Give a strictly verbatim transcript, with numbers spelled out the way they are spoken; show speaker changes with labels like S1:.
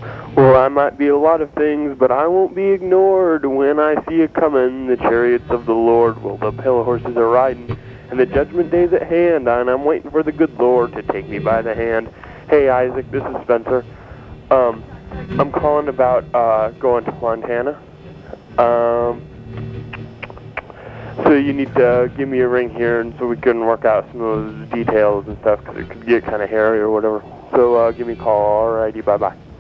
S1: Well, I might be a lot of things, but I won't be ignored. When I see it coming, the chariots of the Lord, well, the pale horses are riding, and the judgment day's at hand, and I'm waiting for the good Lord to take me by the hand. Hey, Isaac, this is Spencer. Um, I'm calling about uh, going to Montana. Um, so you need to give me a ring here, and so we can work out some of those details and stuff, because it could get kind of hairy or whatever. So uh, give me a call. Alrighty, bye-bye.